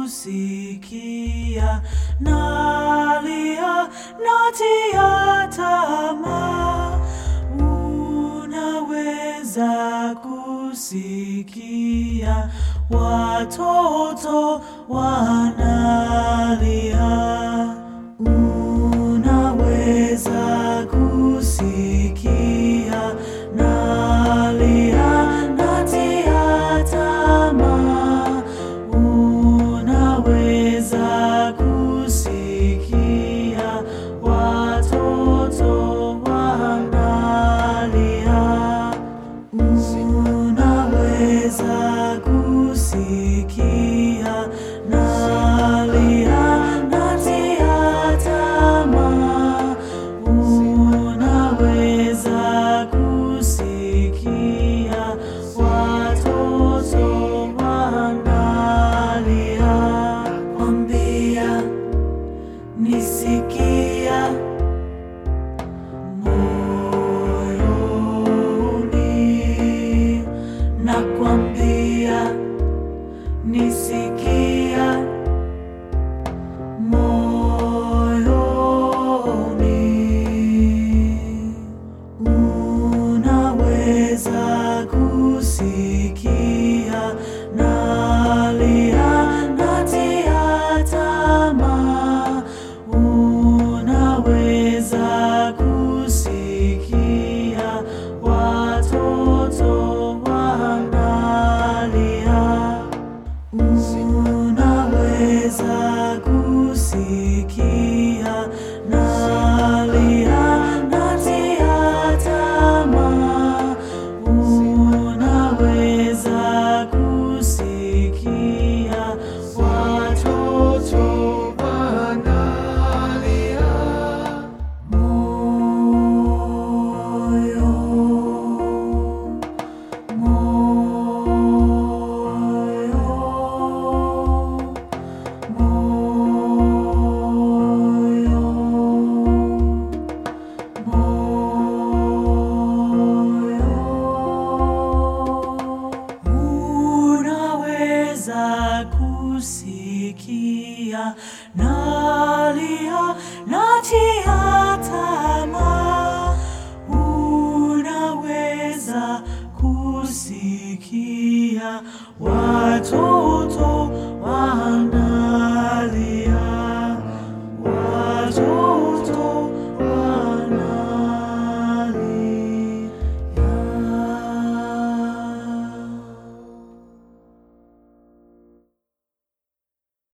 kusikia, nalia natia tamaa. Unaweza kusikia watoto wanalia. Unaweza kusikia nalia natia tamaa. Unaweza kusikia watoto wanalia. Unaweza kusikia nalia natia tamaa. Unaweza kusikia watoto wanalia. Kwambia nisikia moyoni, nakwambia nisikia moyoni. Unaweza kusikia nalia natia tamaa. Unaweza kusikia watoto wanalia. Unaweza kusikia nalia natia tamaa. Unaweza kusikia watoto wanalia. Moyo, unaweza kusikia nalia